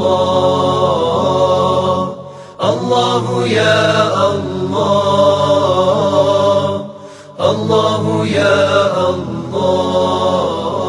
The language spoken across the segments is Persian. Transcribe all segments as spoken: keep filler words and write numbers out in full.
الله الله یا الله الله یا الله.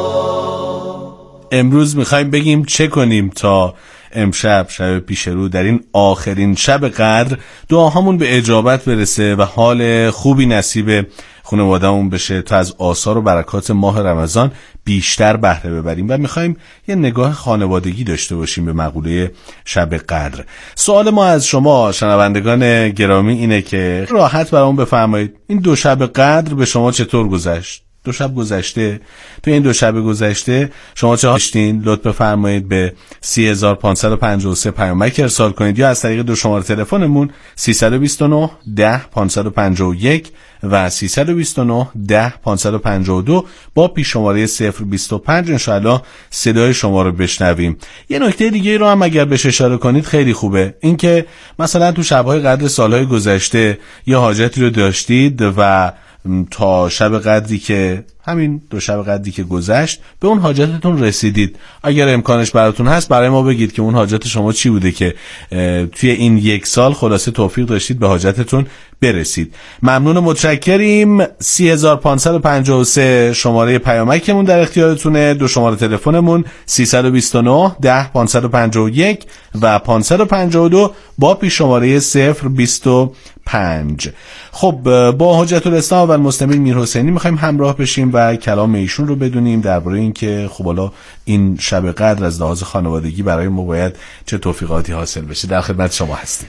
امروز میخوایم بگیم چه کنیم تا امشب شب پیش رو در این آخرین شب قدر دعاهامون به اجابت برسه و حال خوبی نصیب خانواده‌مون بشه تا از آثار و برکات ماه رمضان بیشتر بهره ببریم و میخوایم یه نگاه خانوادگی داشته باشیم به مقوله شب قدر. سوال ما از شما شنوندگان گرامی اینه که راحت برامون بفرمایید این دو شب قدر به شما چطور گذشت؟ دو شب گذشته، تو این دو شب گذشته شما چه داشتین؟ لطف بفرمایید به سه هزار و پانصد و پنجاه و سه پیامک ارسال کنید یا از طریق دو شماره تلفنمون سیصد و بیست و نه ده پانصد و پنجاه و یک و سیصد و بیست و نه ده پانصد و پنجاه و دو با پیش شماره صفر بیست و پنج انشاءالله صدای شما رو بشنویم. یه نکته دیگه رو هم اگر بهش اشاره کنید خیلی خوبه، این که مثلا تو شب‌های قدر سال‌های گذشته یه حاجتی رو داشتید و تا شب قدری که همین دو شب قدری که گذشت به اون حاجتتون رسیدید، اگر امکانش براتون هست برای ما بگید که اون حاجت شما چی بوده که توی این یک سال خلاصه توفیق داشتید به حاجتتون برسید. ممنون و متشکریم. سه هزار و پانصد و پنجاه و سه شماره پیامکمون در اختیارتونه، دو شماره تلفنمون سیصد و بیست و نه ده پانصد و پنجاه و یک و پانصد و پنجاه و دو با پیش شماره صفر بیست و پنج. خب با حجت الاسلام و المسلمین میرحسینی میخوایم همراه بشیم و کلام ایشون رو بدونیم درباره این که خب حالا این شب قدر از لحاظ خانوادگی برای ما باید چه توفیقاتی حاصل بشه. در خدمت شما هستیم.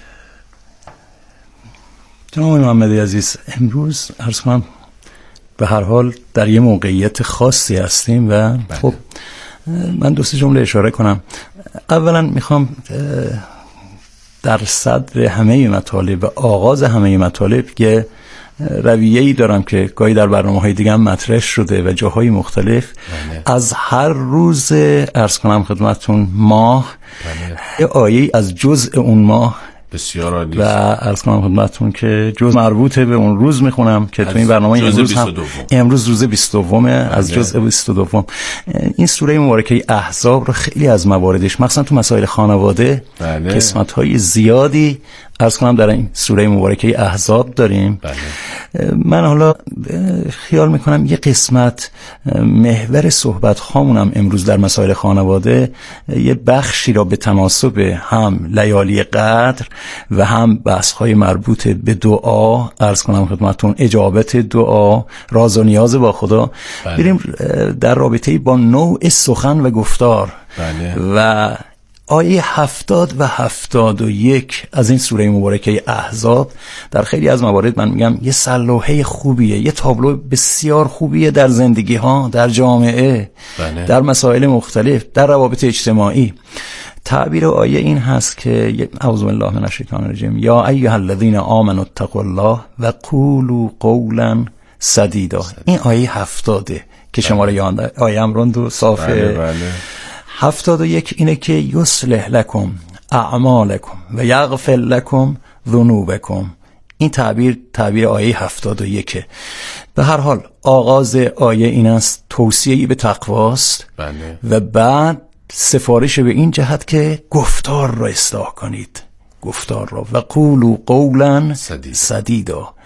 جناب محمدی عزیز، امروز عرض کنم به هر حال در یه موقعیت خاصی هستیم و خب من دو سه جمله اشاره کنم. اولا میخوام در صدر همه مطالب و آغاز همه مطالب که رویه‌ای دارم که گاهی در برنامه‌های دیگه هم مطرح شده و جاهای مختلف بله. از هر روز عرض کنم خدمتتون ماه بله. یه آیه از جزء اون ماه بسیار عالی و عرض کنم خدمتتون که جزء مربوطه به اون روز میخونم که تو این برنامه امروز هم امروز روز بیست و دوم از جزء بیست و دو. این سوره مبارکه احزاب رو خیلی از مواردش مثلا تو مسائل خانواده بله. قسمت‌های زیادی عرض کنم در این سوره مبارکه احزاب داریم بله. من حالا خیال میکنم یه قسمت محور صحبت هامونم امروز در مسائل خانواده یه بخشی را به تناسب هم لیالی قدر و هم بحث های مربوط به دعا عرض کنم خدمتون اجابت دعا راز و نیاز با خدا بله. بریم در رابطه با نوع سخن و گفتار بله. و آیه هفتاد و هفتاد و یک از این سوره مبارکه احزاب در خیلی از موارد من میگم یه سلوحه خوبیه، یه تابلو بسیار خوبیه در زندگی ها، در جامعه بله. در مسائل مختلف، در روابط اجتماعی. تعبیر آیه این هست که اعوذ بالله من الشیطان الرجیم یا ایها الذین آمنوا اتقوا الله و قولوا قولا سدیدا. این آیه هفتاده که شماره یازده آیه امروند و صافه بله بله. هفتاد و یک اینه که یصلح لکم اعمالکم و یغفر لکم ذنوبکم. این تعبیر تعبیر آیه هفتاد و یک. به هر حال آغاز آیه این است توصیه‌ای به تقواست بله. و بعد سفارش به این جهت که گفتار را اصلاح کنید، گفتار را و قولوا قولا سدیدا.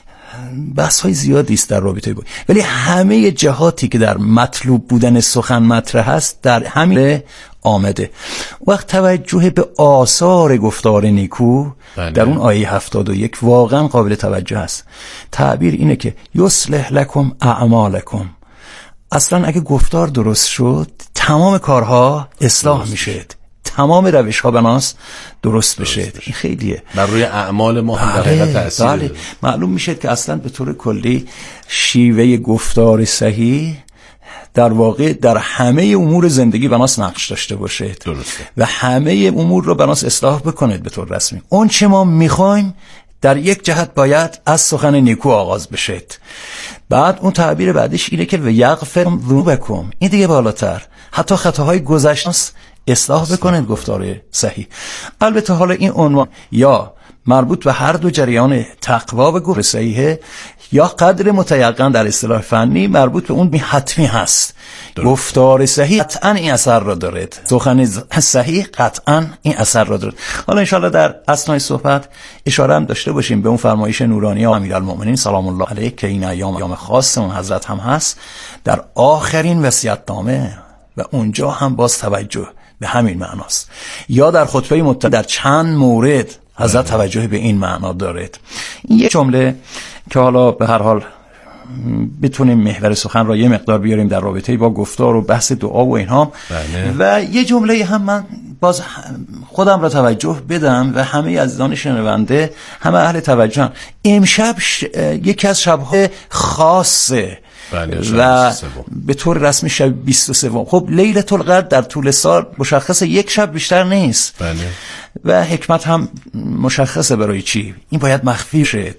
بحث های زیادی است در رابطه با، ولی همه جهاتی که در مطلوب بودن سخن مطرح هست در همین آمده. وقت توجه به آثار گفتار نیکو بله. در اون آیه هفتاد و یک واقعا قابل توجه است. تعبیر اینه که یصلح لکم اعمالکم. اصلا اگه گفتار درست شد تمام کارها اصلاح میشه، تمام روش ها بناس درست بشه. این خیلیه بر روی اعمال ما هم در حقیقت تأثیر بله. داره. معلوم میشه که اصلا به طور کلی شیوه گفتار صحیح در واقع در همه امور زندگی بناس نقش داشته باشه درسته. و همه امور رو بناس اصلاح بکنید به طور رسمی. اون چه ما میخوایم در یک جهت باید از سخن نیکو آغاز بشه. بعد اون تعبیر بعدش اینه که و یغفر ذنوبکم. این دیگه بالاتر، حتی خطاهای گذشته اصلاح بکنید گفتار صحیح. البته حالا این عنوان یا مربوط به هر دو جریان تقوا و گفر صحیحه، یا قدر متیقن در اصطلاح فنی مربوط به اون حتمی هست. گفتار صحیح قطعا این اثر را دارد، سخن صحیح قطعا این اثر را دارد. حالا انشاءالله در اثنای صحبت اشاره هم داشته باشیم به اون فرمایش نورانی امیرالمومنین سلام الله علیه که این ایام ایام خاص اون حضرت هم هست در آخرین وصیت‌نامه، و اونجا هم باز توجه به همین معناست. یا در خطبه متعدد در چند مورد حضرت توجه به این معنا دارد. این یک جمله که حالا به هر حال بتونیم محور سخن را یه مقدار بیاریم در رابطه با گفتار و بحث دعا و اینها. بله. و یه جمله هم من باز خودم را توجه بدم و همه عزیزان شنونده همه اهل توجه هم. امشب ش... یکی از شب‌های خاصه. بله، و به طور رسمی شب بیست و سه. خب لیلة القدر در طول سال مشخصه یک شب بیشتر نیست. بله. و حکمت هم مشخصه برای چی این باید مخفی شد،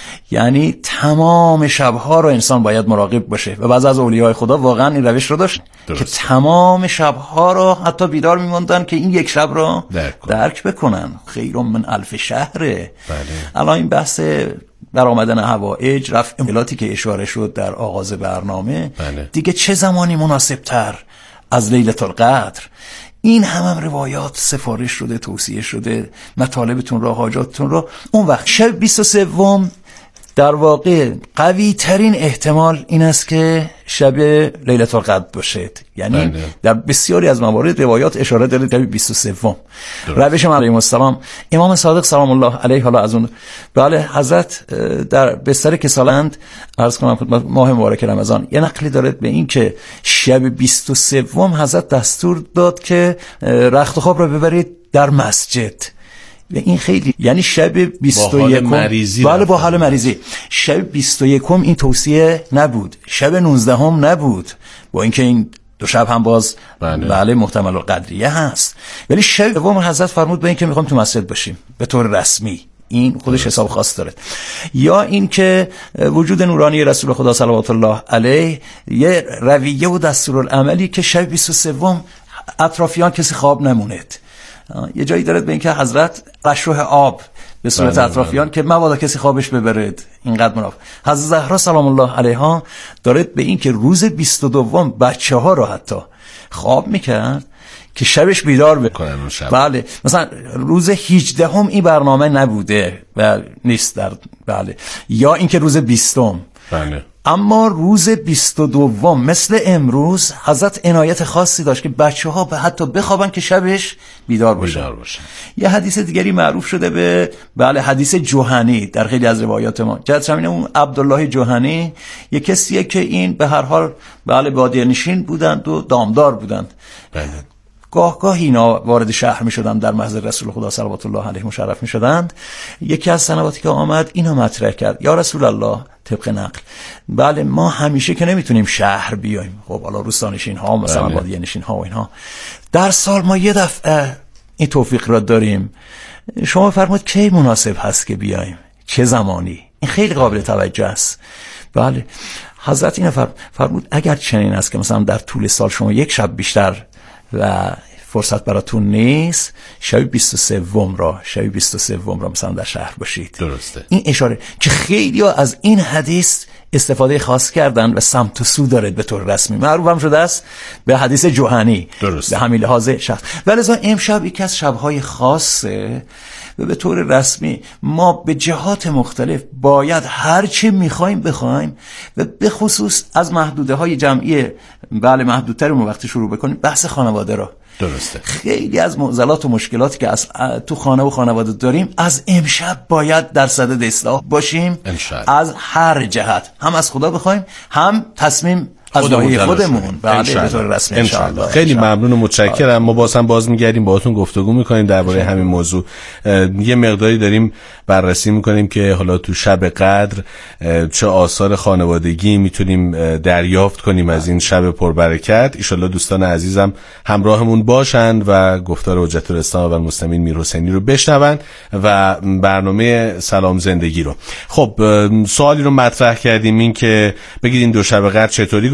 یعنی تمام شبها رو انسان باید مراقب باشه و بعضی از اولیاء خدا واقعا این روش رو داشت که تمام شبها رو حتی بیدار میموندن که این یک شب رو درک, درک بکنن. خیر من الف شهره. بله. الان این بحث در آمدن حوائج، رفع املاتی که اشاره شد در آغاز برنامه، بله. دیگه چه زمانی مناسب تر از لیلة القدر؟ این هم, هم روایات سفارش شده، توصیه شده، مطالبتون را، حاجاتتون را. اون وقت شب بیست و سوم در واقع قوی ترین احتمال این است که شب لیلة القدر باشد. یعنی بله. در بسیاری از موارد روایات اشاره داره شب بیست و سه. روش علیه السلام امام صادق سلام الله علیه، حالا از اون بله حضرت در بستر کسالند عرض کنم ماه مبارک رمضان یه نقلی دارد به این که شب بیست و سه حضرت دستور داد که رخت خواب را ببرید در مسجد. و این خیلی، یعنی شب بیست و یک بله با حال مریضی. شب بیست و یک این توصیه نبود، شب نوزده هم نبود، با اینکه این دو شب هم باز بله, بله محتمل القدریه هست، ولی شب دوم حضرت فرمود به این که میخوام تو مسجد باشیم به طور رسمی. این خودش حساب خاص داره. یا این که وجود نورانی رسول خدا صلوات الله علیه یه رویه و دستورالعملی که شب بیست و سه اطرافیان کسی خواب نموند. یه جایی دارد به این که حضرت رشوه آب به صورت اطرافیان که مبادا کسی خوابش ببرد، اینقدر منافق. حضرت زهرا سلام الله علیها دارد به این که روز بیست و دوم بچه ها رو حتی خواب میکرد که شبش بیدار بکنن. شب. بله مثلا روز هجدهم این برنامه نبوده و نیست در بله. یا اینکه روز بیستم بله. اما روز بیست و دوم مثل امروز حضرت عنایت خاصی داشت که بچه ها به حتی بخوابن که شبش بیدار باشن. بیدار باشن. یه حدیث دیگری معروف شده به بله حدیث جوهنی در خیلی از روایات ما. جدش همینه اون عبدالله جوهنی یه کسیه که این به هر حال بله بادیه نشین بودند و دامدار بودند. بله. گاه گاه اینا وارد شهر می شدند، در محضر رسول خدا صلوات الله علیه مشرف می شدند. یکی از سنواتی که آمد اینو مطرح کرد، یا رسول الله طبق نقل بله ما همیشه که نمیتونیم شهر بیایم، خب حالا روستانشین ها مثلا بادیه نشین ها و اینها در سال ما یه دفعه این توفیق را داریم، شما فرمود کی مناسب هست که بیایم، چه زمانی؟ این خیلی قابل توجه است. بله حضرت این فرمود اگر چنین است که مثلا در طول سال شما یک شب بیشتر و فرصت براتون نیست، شب بیست و سه را شب بیست و سه را مثلا در شهر باشید. درسته. این اشاره که خیلی ها از این حدیث استفاده خاص کردن و سمت و سو دارد به طور رسمی معروف هم شده است به حدیث جوهنی. درسته. به همین لحاظ شخص. ولذا امشب یکی از شب‌های خاصه و به طور رسمی ما به جهات مختلف باید هر چی می‌خوایم بخوایم و به خصوص از محدوده های جمعی بله محدودترمون وقتی شروع بکنیم بحث خانواده را. درسته. خیلی از معضلات و مشکلاتی که از تو خانه و خانواده داریم از امشب باید در صدد اصلاح باشیم. انشاءالله. از هر جهت، هم از خدا بخوایم هم تصمیم از ناحیه خودمون بله به طور رسمی ان شاء الله. خیلی ممنون و متشکرم. ما باز هم باز میگردیم باهاتون گفتگو میکنیم درباره همین موضوع. یه مقداری داریم بررسی میکنیم که حالا تو شب قدر چه آثار خانوادگی میتونیم دریافت کنیم از این شب پربرکت. ان شاءالله دوستان عزیزم همراهمون باشند و گفتار حجت الاسلام و المسلمین میر حسینی رو بشنون و برنامه سلام زندگی رو. خب سوالی رو مطرح کردیم این که بگید این دو شب قدر چطوری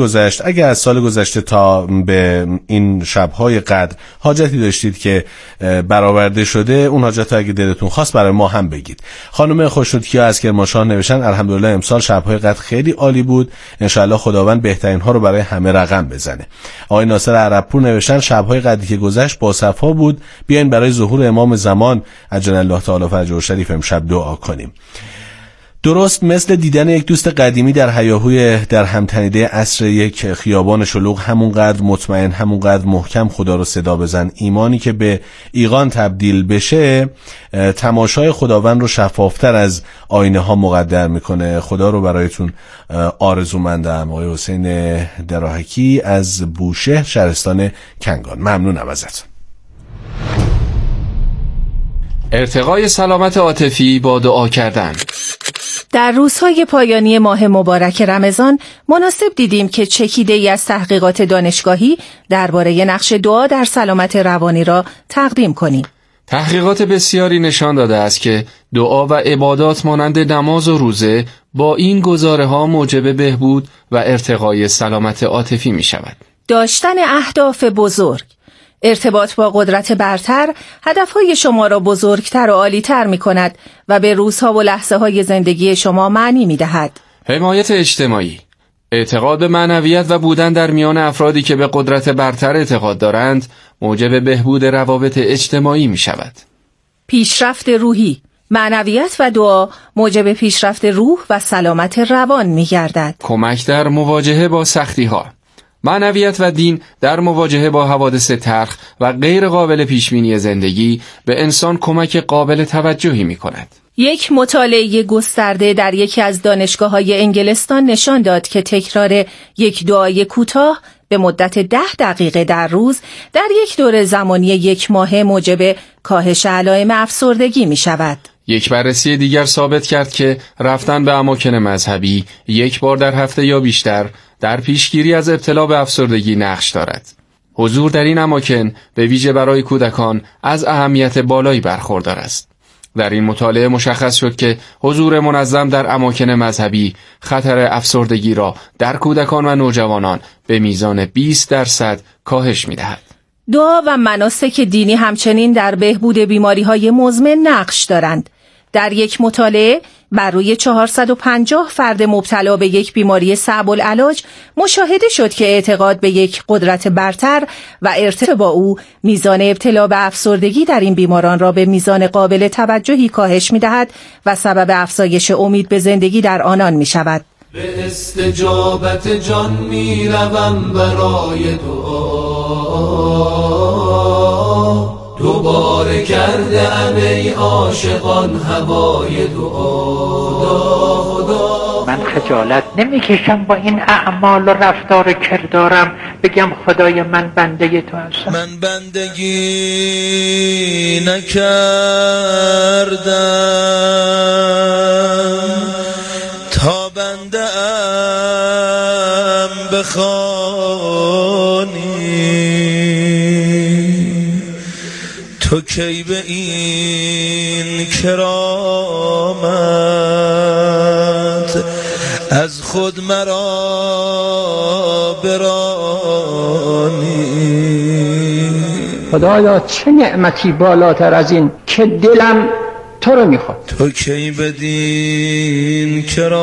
گذشت. اگر از سال گذشته تا به این شب‌های قدر حاجتی داشتید که برآورده شده، اون حاجت اگه دلتون خواست برای ما هم بگید. خانم خوشنودکیا از کرمانشاه نوشتن الحمدلله امسال شب‌های قدر خیلی عالی بود، انشالله خداوند بهترین ها رو برای همه رقم بزنه. آقای ناصر عربپور نوشتن شب‌های قدری که گذشت با صفا بود، بیاین برای ظهور امام زمان عجل الله تعالی فرجه الشریف امشب دعا کنیم. درست مثل دیدن یک دوست قدیمی در هیاهوی در همتنیده عصر یک خیابان شلوغ، همونقدر مطمئن، همونقدر محکم خدا رو صدا بزن. ایمانی که به ایقان تبدیل بشه تماشای خداوند رو شفافتر از آینه ها مقدر میکنه. خدا رو برایتون آرزومندم. آقای حسین دراحکی از بوشهر شهرستان کنگان، ممنونم ازتون. ارتقای سلامت عاطفی با دعا کردن. در روزهای پایانی ماه مبارک رمضان مناسب دیدیم که چکیده‌ای از تحقیقات دانشگاهی درباره نقش دعا در سلامت روانی را تقدیم کنیم. تحقیقات بسیاری نشان داده است که دعا و عبادات مانند نماز و روزه با این گزاره‌ها موجب بهبود و ارتقای سلامت عاطفی می شود. داشتن اهداف بزرگ، ارتباط با قدرت برتر هدفهای شما را بزرگتر و عالی‌تر می کند و به روزها و لحظه های زندگی شما معنی می دهد. حمایت اجتماعی، اعتقاد به معنویت و بودن در میان افرادی که به قدرت برتر اعتقاد دارند موجب بهبود روابط اجتماعی می شود. پیشرفت روحی، معنویت و دعا موجب پیشرفت روح و سلامت روان می گردد. کمک در مواجهه با سختی ها، معنویت و دین در مواجهه با حوادث تلخ و غیر قابل پیشبینی زندگی به انسان کمک قابل توجهی می کند. یک مطالعه گسترده در یکی از دانشگاه‌های انگلستان نشان داد که تکرار یک دعای کوتاه به مدت ده دقیقه در روز در یک دوره زمانی یک ماهه موجب کاهش علائم افسردگی می شود. یک بررسی دیگر ثابت کرد که رفتن به اماکن مذهبی یک بار در هفته یا بیشتر در پیشگیری از ابتلا به افسردگی نقش دارد. حضور در این اماکن به ویژه برای کودکان از اهمیت بالایی برخوردار است. در این مطالعه مشخص شد که حضور منظم در اماکن مذهبی خطر افسردگی را در کودکان و نوجوانان به میزان بیست درصد کاهش می‌دهد. دعا و مناسک دینی همچنین در بهبود بیماری‌های مزمن نقش دارند. در یک مطالعه بر روی چهارصد و پنجاه فرد مبتلا به یک بیماری صعب العلاج مشاهده شد که اعتقاد به یک قدرت برتر و ارتباط با او میزان ابتلا به افسردگی در این بیماران را به میزان قابل توجهی کاهش می‌دهد و سبب افزایش امید به زندگی در آنان می‌شود. به استجابت جان می‌روم برای دعا، دوباره کرده ام ای عاشقان هوای دعا. خدا من خجالت نمیکشم با این اعمال و رفتار کردارم بگم خدای من بنده تو هستم. من بندگی نکردم تا بنده ام بخوانی، تو کی به این کرامت از خود مرا برانی. خدایا چه نعمتی بالاتر از این که دلم تو رو میخواد. تو کی بدین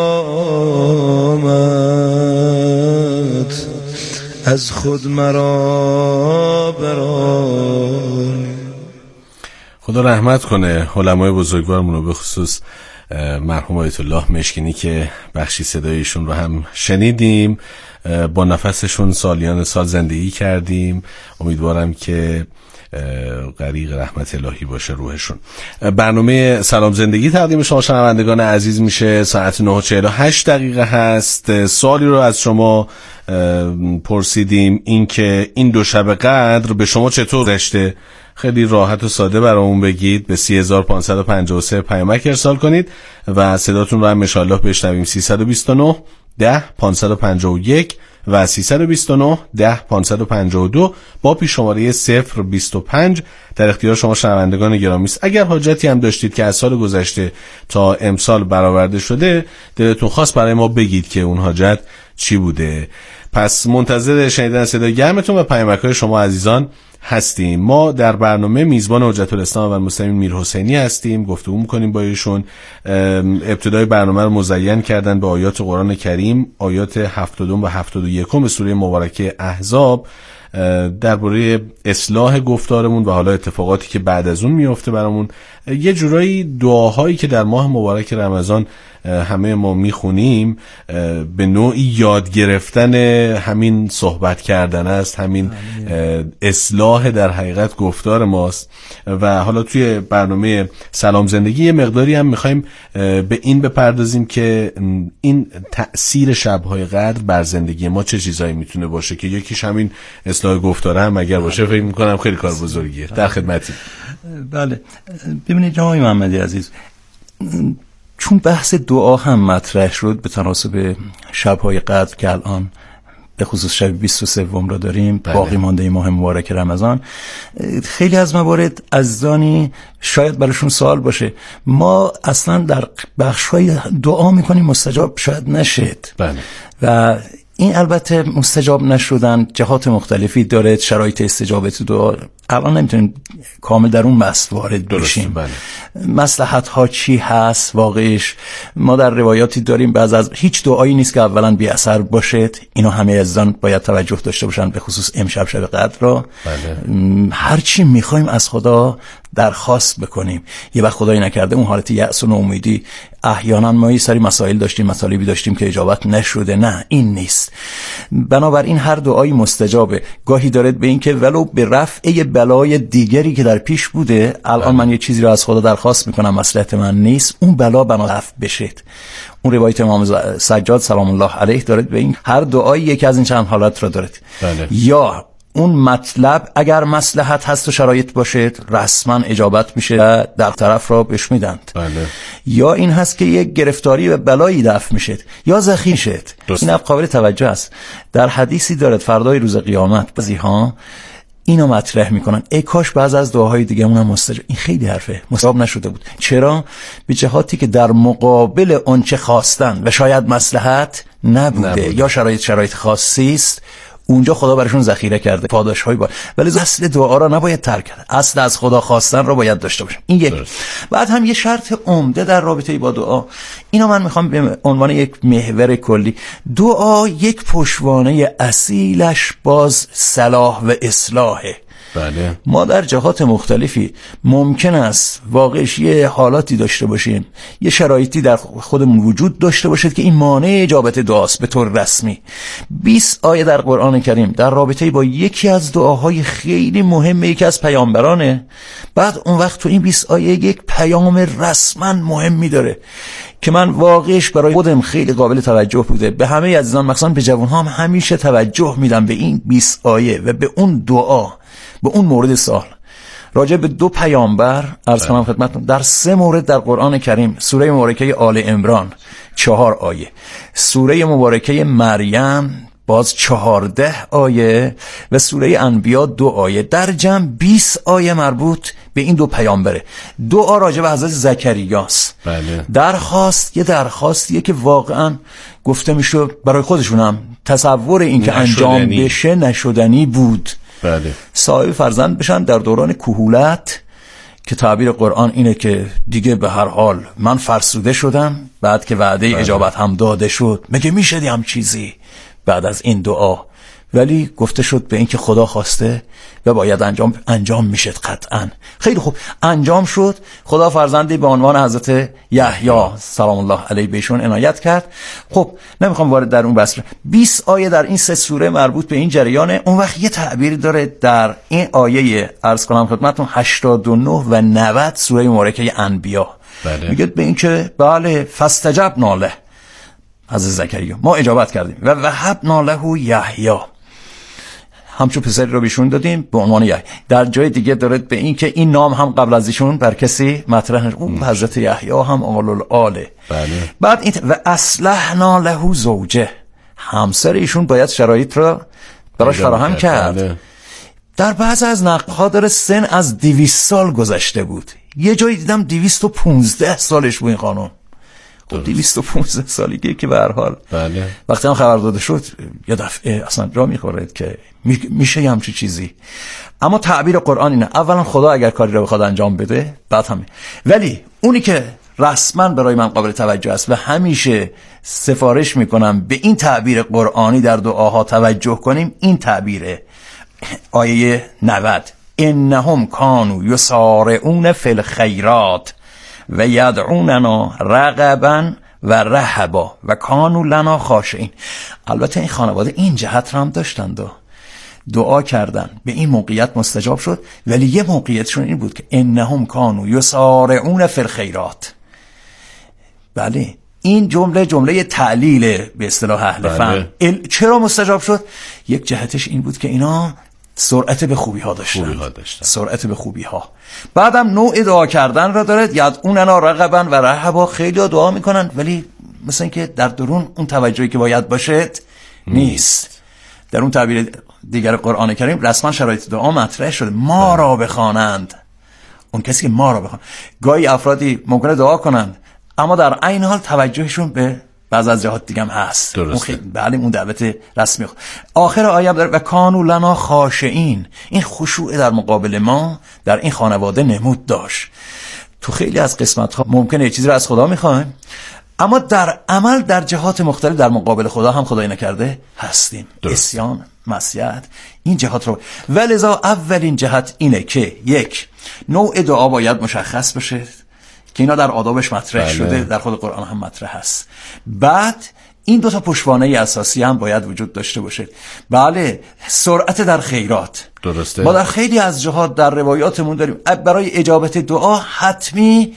کرامت از خود مرا برانی. خدا رحمت کنه علمای بزرگوارمون رو، به خصوص مرحوم آیت الله مشکینی که بخشی صدایشون رو هم شنیدیم. با نفسشون سالیان سال زندگی کردیم. امیدوارم که غریق رحمت الهی باشه روحشون. برنامه سلام زندگی تقدیم شما شنوندگان عزیز میشه. ساعت نه و چهل و هشت دقیقه هست. سوالی رو از شما پرسیدیم، این که این دو شب قدر به شما چطور گذشته؟ خیلی راحت و ساده برامون بگید. به سی و هزار و پانصد و پنجاه و سه پیامک ارسال کنید و صداتون رو هم ان شاءالله بشنویم. سیصد و بیست و نه ده پانصد و پنجاه و یک و سیصد و بیست و نه ده پانصد و پنجاه و دو با پیش شماره صفر بیست و پنج در اختیار شما شنوندگان گرامی است. اگر حاجتی هم داشتید که از سال گذشته تا امسال برآورده شده، دلتون خواست برای ما بگید که اون حاجت چی بوده. پس منتظر شنیدن صدای گرمتون و پیامک‌های شما عزیزان هستیم. ما در برنامه میزبان حجت الاسلام و المسلمین میرحسینی هستیم، گفتگو می‌کنیم با ایشون. ابتدای برنامه رو مزین کردن به آیات قرآن کریم، آیات هفتادم و هفتاد و یکم سوره مبارکه احزاب درباره اصلاح گفتارمون و حالا اتفاقاتی که بعد از اون میفته برامون. یه جورایی دعاهایی که در ماه مبارک رمضان همه ما میخونیم به نوعی یاد گرفتن همین صحبت کردن است، همین اصلاح در حقیقت گفتار ماست. و حالا توی برنامه سلام زندگی یه مقداری هم میخوایم به این بپردازیم که این تأثیر شب‌های قدر بر زندگی ما چه چیزایی میتونه باشه، که یکیش همین اصلاح گفتار هم اگر باشه فکر میکنم خیلی کار بزرگیه. در خدمتی. بله ببینید جناب محمدی عزیز، چون بحث دعا هم مطرح شد به تناسب شب‌های قدر که الان به خصوص شب بیست و سه را داریم، بله. باقی مانده ماه مبارک رمضان، خیلی از موارد عزیزانی شاید براشون سوال باشه، ما اصلا در بخش‌های دعا میکنیم مستجاب شاید نشد، بله. و این البته مستجاب نشدن جهات مختلفی داره، شرایط استجابت دعا الان نمیتونیم کامل در اون بحث وارد بشیم. بله. مصلحت ها چی هست واقعش؟ ما در روایاتی داریم بعض از هیچ دعایی نیست که اولا بی اثر باشد، اینو همه عزیزان باید توجه داشته باشن، به خصوص امشب شب قدر را. بله. هر چی میخوایم از خدا درخواست بکنیم، یه وقت خدایی نکرده اون حالت یأس و ناامیدی، احیانا ما یه سری مسائل داشتیم، مطالبی داشتیم که اجابت نشده، نه این نیست. بنابراین هر دعایی مستجابه. گاهی دارد به این که ولو به رفع بلای دیگری که در پیش بوده، الان من یه چیزی رو از خدا درخواست میکنم مصلحت من نیست، اون بلا بنا رفع بشه. اون روایت امام سجاد سلام الله علیه دارد به این هر دعایی یکی از این چند حالت را دارد. بله. یا اون مطلب اگر مصلحت هست و شرایط باشه رسما اجابت میشه و در طرف را بهش میدند. بله. یا این هست که یک گرفتاری و بلایی دفع میشه یا ذخیره شد. این قابل توجه است. در حدیثی دارد فردای روز قیامت بعضی ها اینو مطرح میکنن ای کاش بعض از دعاهای دیگه اونم مستجاب. این خیلی حرفه مستجاب نشده بود. چرا؟ به جهاتی که در مقابل آنچه خواستن و شاید مصلحت نبوده, نبوده. یا شرایط شرایط خاصی است، اونجا خدا براشون ذخیره کرده پاداش‌هایی با. ولی اصل دعا را نباید ترک کرد، اصل از خدا خواستن را باید داشته باشیم. این یک. بعد هم یه شرط عمده در رابطه با دعا، اینو من میخوام به عنوان یک محور کلی، دعا یک پشتوانه اصیلش باز صلاح و اصلاحه. بله. ما در جهات مختلفی ممکن است واقعش یه حالاتی داشته باشیم، یه شرایطی در خودمون وجود داشته باشد که این مانع اجابت دعاست به طور رسمی. بیست آیه در قرآن کریم در رابطه با یکی از دعاهای خیلی مهمه یکی از پیامبرانه، بعد اون وقت تو این بیست آیه یک پیام رسما مهمی داره که من واقعش برای خودم خیلی قابل توجه بوده. به همه عزیزان مخصوصا به جوان‌ها هم همیشه توجه میدم به این بیست آیه و به اون دعا، به اون مورد سوال راجع به دو پیامبر عرض کنم خدمتتون. در سه مورد در قرآن کریم، سوره مبارکه آل عمران چهار آیه، سوره مبارکه مریم باز چهارده آیه و سوره انبیا دو آیه، در جمع بیست آیه مربوط به این دو پیامبره. دعا راجع به حضرت زکریاست. بله. درخواست یه درخواستیه که واقعا گفته میشه برای خودشونم تصور این که انجام بشه نشدنی بود. بله. صاحب فرزند بشن در دوران کهولت که تعبیر قرآن اینه که دیگه به هر حال من فرسوده شدم، بعد که وعده بله. اجابت هم داده شد مگه میشه هم چیزی بعد از این دعا، ولی گفته شد به این که خدا خواسته و باید انجام انجام میشه قطعا. خیلی خوب انجام شد، خدا فرزندی به عنوان حضرت یحیی سلام الله علیه بهشون عنایت کرد. خب نمیخوام وارد در اون بحث. بیست آیه در این سه سوره مربوط به این جریانه. اون وقت یه تعبیر داره در این آیه عرض کنم خدمتتون هشتاد و نه و نود سوره مبارکه انبیا. بله. میگه به این که بله فاستجبنا له، حضرت زکریا ما اجابت کردیم و وهبنا له یحیی، همچون پسری رو بهشون دادیم به عنوان یحیی. در جای دیگه داره به این که این نام هم قبل از ایشون بر کسی مطرح نشد، اون حضرت یحیی هم اول الآله. بله. بعد این و اصلحنا له زوجه، همسر ایشون باید شرایط رو براش فراهم کرد. بله. در بعض از نقل‌ها داره سن از دویست سال گذشته بود، یه جایی دیدم دویست و پونزده سالش بود این خانم. خب دویست و پانزده سالگی که به هر حال بله. وقتی هم خبر داده شد یه دفعه اصلا جا میخورد که میشه یه همچین چیزی. اما تعبیر قرآن اینه اولا خدا اگر کاری رو بخواد انجام بده بعد همه، ولی اونی که رسما برای من قابل توجه است و همیشه سفارش میکنم به این تعبیر قرآنی در دعاها توجه کنیم، این تعبیره. آیه نود انهم کانوا یسارعون فی الخیرات و یدعوننا رغبا و رهبا و کانوا لنا خاشعین. البته این خانواده این جهت رو هم داشتند و دعا کردن، به این موقعیت مستجاب شد، ولی یه موقعیتشون این بود که انهم کانوا یسارعون فی الخیرات. بله این جمله جمله تعلیل به اصطلاح اهل فهم. چرا مستجاب شد؟ یک جهتش این بود که اینا سرعت به خوبی ها داشتن, خوبی ها داشتن. سرعت به خوبی ها. بعدم نوع دعا کردن را دارد، یدعوننا رغبا و رهبا. خیلی ها دعا میکنن ولی مثلا اینکه در درون اون توجهی که باید باشد نیست. در اون تعبیر دیگر قرآن کریم رسما شرایط دعا مطرح شده، ما را بخوانند، اون کسی که ما را بخوان. گاهی افرادی ممکنه دعا کنند اما در عین حال توجهشون به بعض از جهات دیگه هم هست. درسته. اون بله اون دعوت رسمی. آخر آیه داره و کانوا لنا خاشعین. این خشوع در مقابل ما در این خانواده نمود داشت. تو خیلی از قسمت ها ممکنه یه چیزی رو از خدا میخوایم اما در عمل در جهات مختلف در مقابل خدا هم خدای نکرده هستیم. عصیان، معصیت، این جهات رو. ولذا اولین جهت اینه که یک، نوع دعا باید مشخص بشه که اینا در آدابش مطرح بله. شده، در خود قرآن هم مطرح هست. بعد این دو تا پشتوانه اساسی هم باید وجود داشته باشه. بله، سرعت در خیرات. درسته. ما در خیلی از جهات در روایاتمون داریم برای اجابت دعا حتمی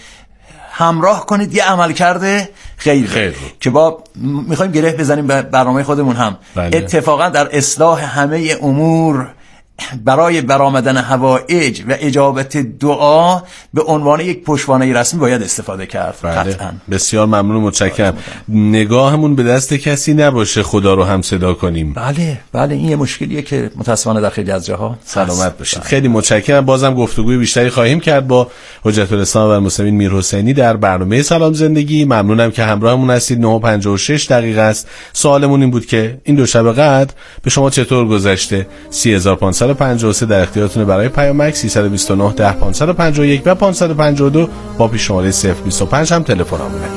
همراه کنید یه عمل کرده خیر, خیر که با میخوایم گره بزنیم به برنامه خودمون هم بله. اتفاقا در اصلاح همه امور برای برآمدن حوائج و اجابت دعا به عنوان یک پشتوانه رسمی باید استفاده کرد. بله. قطعا. بسیار ممنون، متشکرم. نگاهمون به دست کسی نباشه خدا رو هم صدا کنیم. بله بله این یه مشکلیه که متاسفانه در خیلی از جاها. سلامت باشید. خیلی متشکرم. بازم گفتگوی بیشتری خواهیم کرد با حجت الاسلام و المسلمین میرحسینی در برنامه سلام زندگی. ممنونم که همراهمون هستید. نه و پنجاه و شش دقیقه است. سوالمون این بود که این دو شب قدر به شما چطور گذشته؟ سی هزار و پانصد و پنجاه و سه در اختیارتونه برای پیامک، سیصد و بیست و نه ده پانصد و پنجاه و یک و پانصد و پنجاه و دو با پیش شماره صفر بیست و پنج هم تلفن آمونه.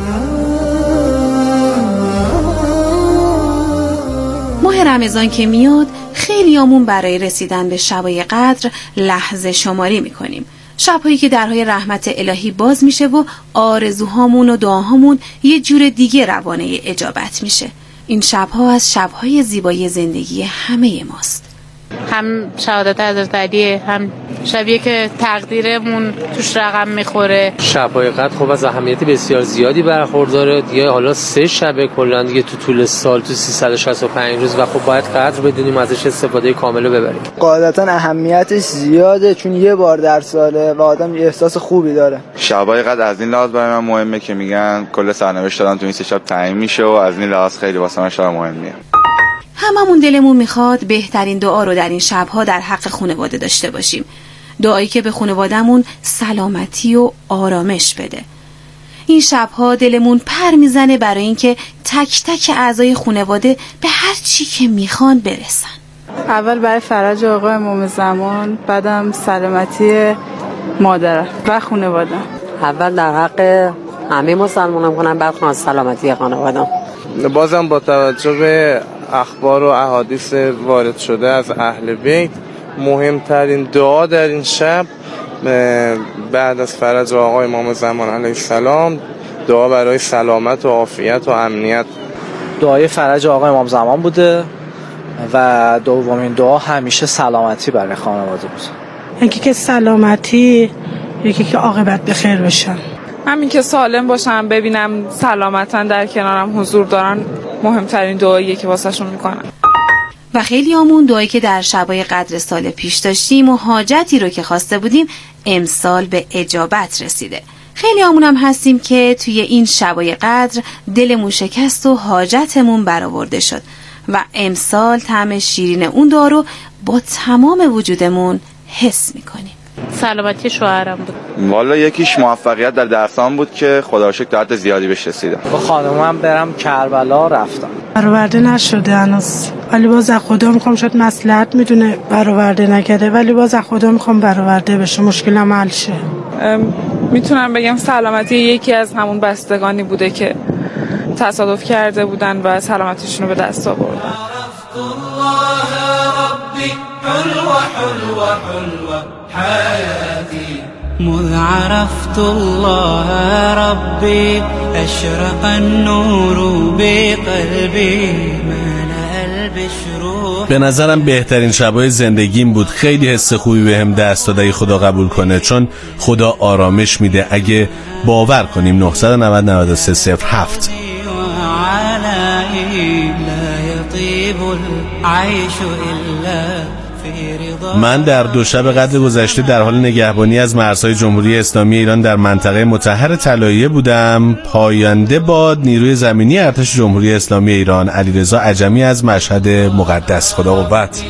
ماه رمضان که میاد خیلیامون برای رسیدن به شبای قدر لحظه شماری میکنیم. شبهایی که درهای رحمت الهی باز میشه و آرزوهامون و دعاهامون یه جور دیگه روانه اجابت میشه. این شبها از شبهای زیبای زندگی همه ماست. هم شهادت حضرت علی، هم شبیه که تقدیرمون توش رقم میخوره. شب‌های قدر خب از اهمیت بسیار زیادی برخورداره دیگه. حالا سه شبه کلا دیگه تو طول سال تو سیصد و شصت و پنج روز و خب باید قدر بدونیم ازش استفاده کامل ببریم. قاعدتا اهمیتش زیاده چون یه بار در ساله و آدم احساس خوبی داره. شب‌های قدر از این لحاظ برای من مهمه که میگن کل سرنوشت دادن تو این سه شب تعیین میشه و از این لحاظ خیلی واسه من شب مهمیه. هممون دلمون میخواد بهترین دعا رو در این شبها در حق خانواده داشته باشیم. دعایی که به خانوادهمون سلامتی و آرامش بده. این شبها دلمون پر میزنه برای اینکه تک تک اعضای خانواده به هر چی که میخوان برسن. اول برای فرج آقا امام زمان، بعدم سلامتی مادر و خانواده. اول در حق همه مسلمانان کنم، بعد سلامتی خانواده. بازم با توجه به اخبار و احادیث وارد شده از اهل بیت، مهمترین دعا در این شب بعد از فرج آقا امام زمان علیه السلام دعا برای سلامت و عافیت و امنیت. دعای فرج آقا امام زمان بوده و دومین دعا همیشه سلامتی برای خانواده بود. یکی که سلامتی، یکی که عاقبت به خیر بشن. همین که سالم باشم، ببینم سلامتاً در کنارم حضور دارن، مهمترین دعاییه که واسهشون میکنن. و خیلی همون دعایی که در شبای قدر سال پیش داشتیم و حاجتی رو که خواسته بودیم امسال به اجابت رسیده. خیلی همون هم هستیم که توی این شبای قدر دلمون شکست و حاجتمون برآورده شد و امسال طعم شیرین اون دعا رو با تمام وجودمون حس میکنیم. سلامتی شوهرم بود. والا یکیش موفقیت در درسام بود که خدا رو شکر تا حد زیادی بهش رسیدم. با خانومم برم کربلا رفتم. برآورده نشده هنوز، ولی باز از خدا میخوام، شاید مصلحت میدونه برآورده نکرده، ولی باز از خدا میخوام برآورده بشه، مشکلم حل شه. میتونم بگم سلامتی یکی از همون بستگانی بوده که تصادف کرده بودن و سلامتیشون رو به دست آوردن. مذ عرفت الله ربي أشرق النور بقلبي ملأ البشر. به نظرم بهترین شبای زندگیم بود. خیلی حس خوبی بهم دست داد اگه خدا قبول کنه، چون خدا آرامش میده اگه باور کنیم. نه نه نه نه نه سه صفر هفت. من در دو شب قدر گذشته در حال نگهبانی از مرزهای جمهوری اسلامی ایران در منطقه مطهر طلایه بودم. پاینده باد نیروی زمینی ارتش جمهوری اسلامی ایران. علیرضا عجمی از مشهد مقدس. خدا قوت.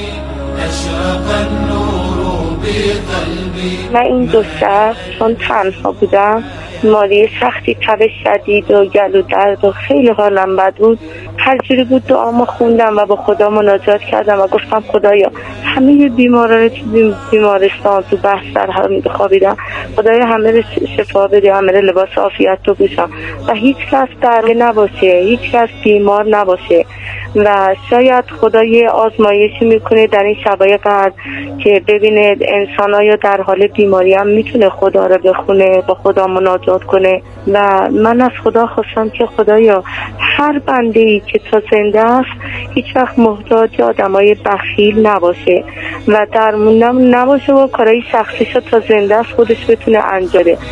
من این دو شب چون تنها بودم، بیماری سختی، تب شدید و گلو درد و خیلی حالم بد بود، هر جوری بود دعامو خوندم و با خدا مناجات کردم و گفتم خدایا همه بیمارا رو تو بیمارستان تو بستر هم خوابیدم، خدایا همه رو شفا بده، همه رو لباس عافیت تو بوشم و هیچ کس درگیر نباشه، هیچ کس بیمار نباشه. و شاید خدا یه آزمایشی میکنه در این شبای قدر که ببینه انسان‌ها در حال بیماری هم میتونه خدا رو بخونه، با خدا مناجات کنه. و من از خدا خواستم که خدایا هر بنده‌ای که تا زنده است هیچ وقت محتاج آدمای بخیل نباشه و درمونم نباشه و کارهای شخصیشو تا زنده است خودش بتونه انجام بده.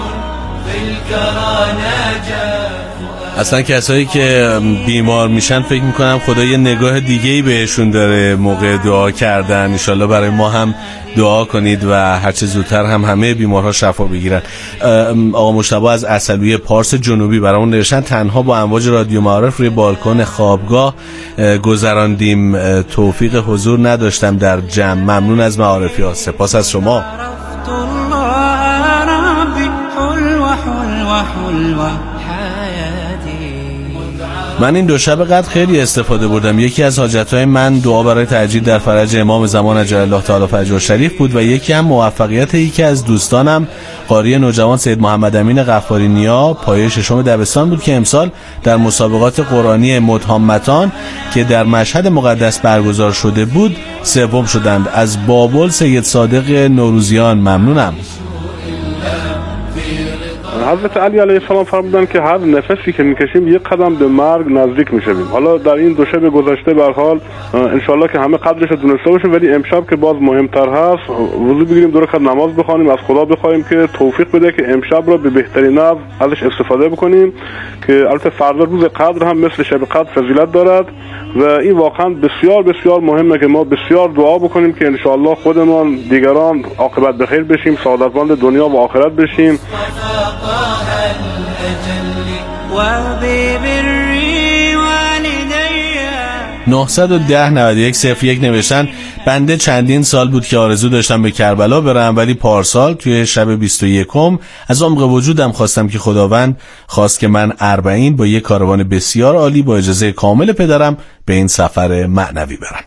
اصلا کسایی که بیمار میشن فکر میکنم خدا یه نگاه دیگه‌ای بهشون داره موقع دعا کردن. انشالله برای ما هم دعا کنید و هرچه زودتر هم همه بیمارها شفا بگیرن. آقا مجتبی از عسلویه پارس جنوبی برامون نوشتن تنها با امواج رادیو معارف روی بالکن خوابگاه گذراندیم، توفیق حضور نداشتم در جمع. ممنون از معارفی‌ها. سپاس از شما. من این دو شب قدر خیلی استفاده بردم. یکی از حاجتهای من دعا برای تعجیل در فرج امام زمان عجل الله تعالی فرجه شریف بود و یکی هم موفقیت یکی از دوستانم قاری نوجوان سید محمد امین غفاری نیا پایه ششم دبستان بود که امسال در مسابقات قرآنی مدهامتان که در مشهد مقدس برگزار شده بود سوم شدند. از بابل سید صادق نوروزیان ممنونم. حضرت علی علیه السلام فرمودن که هر نفسی که میکشیم یک قدم به مرگ نزدیک میشیم. حالا در این دو شب گذشته به هر حال انشالله که همه قدرش رو دونسته باشیم، ولی امشب که باز مهمتر هست وضو بگیریم، دو رکعت نماز بخوانیم، از خدا بخوایم که توفیق بده که امشب رو به بهترین نحو ازش استفاده بکنیم، که البته فردا روز قدر هم مثل شب قدر فضیلت دارد و این واقعا بسیار بسیار مهمه که ما بسیار دعا بکنیم که انشالله خودمان دیگران عاقبت بخیر بشیم، سعادتمند دنیا و آخرت بشیم. نه یک صفر نه یک صفر یک نوشتن بنده چندین سال بود که آرزو داشتم به کربلا برم، ولی پارسال توی شب بیست و یکم از عمق وجودم خواستم که خداوند خواست که من اربعین با یک کاروان بسیار عالی با اجازه کامل پدرم به این سفر معنوی برم.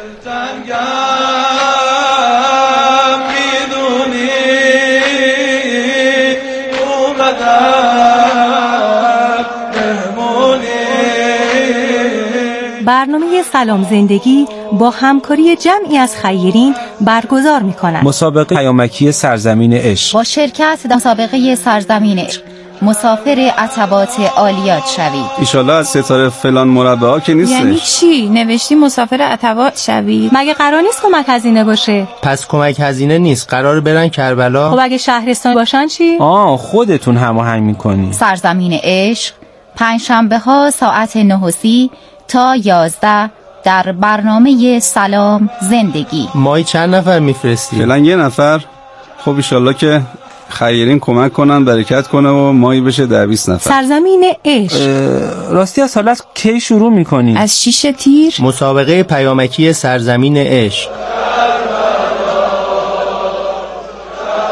برنامه سلام زندگی با همکاری جمعی از خیرین برگزار می‌کند. مسابقه پیامکی سرزمین عشق با شرکت در مسابقه سرزمین عشق مسافر عتبات عالیات شوید. ایشالله از ستاره فلان مربع ها که نیستش. یعنی چی؟ نوشتی مسافر عتبات شوید؟ مگه قرار نیست کمک هزینه باشه؟ پس کمک هزینه نیست، قرار برن کربلا. خب اگه شهرستان باشن چی؟ آه خودتون هماهنگ می‌کنی. سرزمین عشق پنجشنبه ها ساعت نه و سی تا یازده در برنامه سلام زندگی. مایی چند نفر میفرستی؟ فعلا یه نفر. خب ایشالله که خیرین کمک کنن، برکت کنه و مایی بشه در بیست نفر. سرزمین عشق راستی از حالا از کی شروع میکنی؟ از شیش تیر. مسابقه پیامکی سرزمین عشق.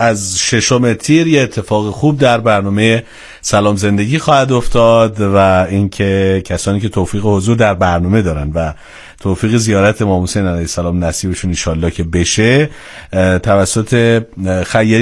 از ششم تیر یه اتفاق خوب در برنامه سلام زندگی خواهد افتاد و اینکه کسانی که توفیق حضور در برنامه دارن و توفیق زیارت امام حسین علیه السلام نصیبشون ان شاءالله که بشه توسط خیرین